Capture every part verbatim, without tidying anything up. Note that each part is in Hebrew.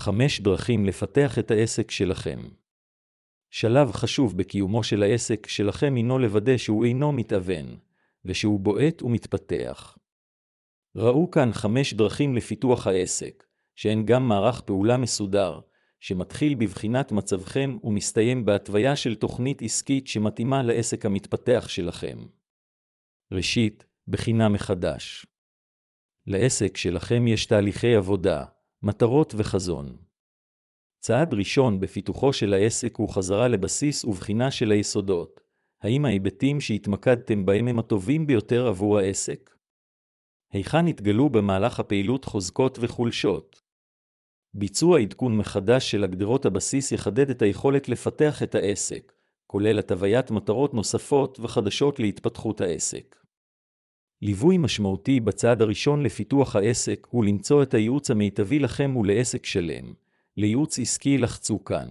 חמש דרכים לפתח את העסק שלכם. שלב חשוב בקיומו של העסק שלכם הינו לוודא שהוא אינו מתאבן, ושהוא בועט ומתפתח. ראו כאן חמש דרכים לפיתוח העסק, שהן גם מערך פעולה מסודר, שמתחיל בבחינת מצבכם ומסתיים בהתוויה של תוכנית עסקית שמתאימה לעסק המתפתח שלכם. ראשית, בחינה מחדש. לעסק שלכם יש תהליכי עבודה, מטרות וחזון. צעד ראשון בפיתוחו של העסק הוא חזרה לבסיס ובחינה של היסודות. האם ההיבטים שהתמקדתם בהם הם הטובים ביותר עבור העסק? היכן התגלו במהלך הפעילות חוזקות וחולשות? ביצוע עדכון מחדש של הגדרות הבסיס יחדד את היכולת לפתח את העסק, כולל התוויית מטרות נוספות וחדשות להתפתחות העסק. ליווי משמעותי בצעד הראשון לפיתוח העסק הוא למצוא את הייעוץ המיטבי לכם ולעסק שלם. לייעוץ עסקי לחצו כאן.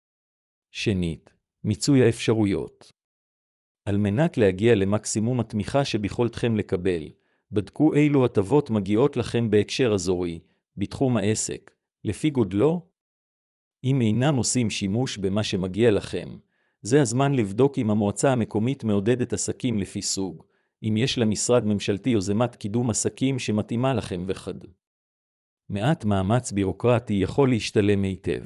שנית, מיצוי האפשרויות. על מנת להגיע למקסימום התמיכה שביכולתכם לקבל, בדקו אילו הטבות מגיעות לכם בהקשר אזורי, בתחום העסק, לפי גודלו. אם אינם עושים שימוש במה שמגיע לכם, זה הזמן לבדוק אם המועצה המקומית מעודדת עסקים לפי סוג, אם יש למשרד ממשלתי יוזמת קידום עסקים שמתאימה לכם וכד. מעט מאמץ בירוקרטי יכול להשתלם היטב.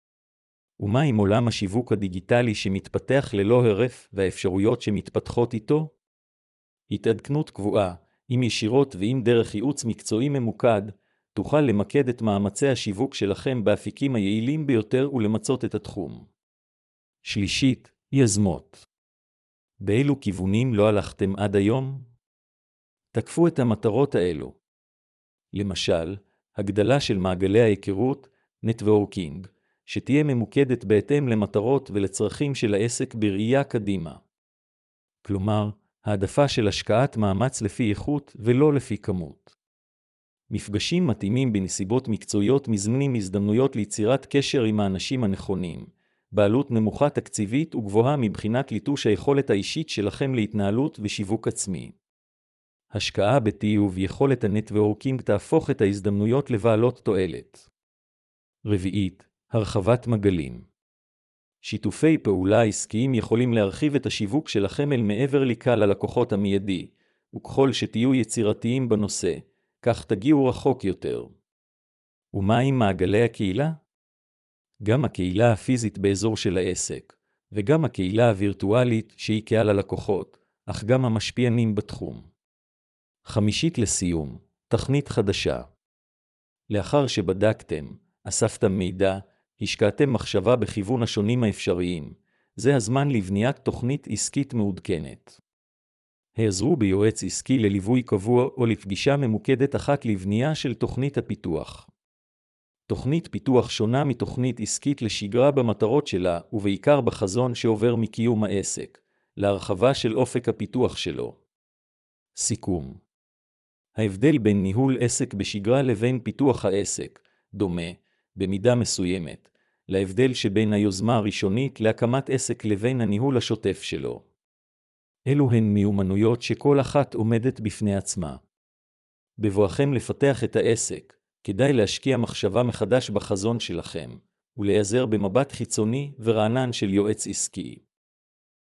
ומה עם עולם השיווק הדיגיטלי שמתפתח ללא הרף והאפשרויות שמתפתחות איתו? התעדכנות קבועה, אם ישירות ואם דרך ייעוץ מקצועי ממוקד, תוכל למקד את מאמצי השיווק שלכם באפיקים היעילים ביותר ולמצות את התחום. שלישית, יזמות. באילו כיוונים לא הלכתם עד היום? תקפו את המטרות האלו. למשל, הגדלה של מעגלי ההיכרות, נטוורקינג, שתהיה ממוקדת בהתאם למטרות ולצרכים של העסק בראייה קדימה. כלומר, העדפה של השקעת מאמץ לפי איכות ולא לפי כמות. מפגשים מתאימים בנסיבות מקצועיות מזמנים הזדמנויות ליצירת קשר עם האנשים הנכונים, בעלות נמוכה תקציבית וגבוהה מבחינת ליטוש היכולת האישית שלכם להתנהלות ושיווק עצמי. השקעה בטיוב יכולת הנטוורקינג תהפוך את ההזדמנויות לבעלות תועלת. רביעית, הרחבת מגלים. שיתופי פעולה עסקיים יכולים להרחיב את השיווק שלכם אל מעבר לקהל הלקוחות המיידי, וככל שתהיו יצירתיים בנושא, כך תגיעו רחוק יותר. ומה עם מעגלי הקהילה? גם הקהילה הפיזית באזור של העסק, וגם הקהילה הווירטואלית שהיא קהל הלקוחות, אך גם המשפיענים בתחום. חמישית לסיום, תכנית חדשה. לאחר שבדקתם, אספתם מידע, השקעתם מחשבה בכיוון השונים האפשריים, זה הזמן לבניית תוכנית עסקית מעודכנת. העזרו ביועץ עסקי לליווי קבוע או לפגישה ממוקדת אחת לבנייה של תוכנית הפיתוח. תוכנית פיתוח שונה מתוכנית עסקית לשגרה במטרות שלה ובעיקר בחזון שעובר מקיום העסק, להרחבה של אופק הפיתוח שלו. סיכום. ההבדל בין ניהול עסק בשגרה לבין פיתוח העסק, דומה, במידה מסוימת, להבדל שבין היוזמה הראשונית להקמת עסק לבין הניהול השוטף שלו. אלו הן מיומנויות שכל אחת עומדת בפני עצמה. בבואכם לפתח את העסק, כדאי להשקיע מחשבה מחדש בחזון שלכם, ולהיעזר במבט חיצוני ורענן של יועץ עסקי.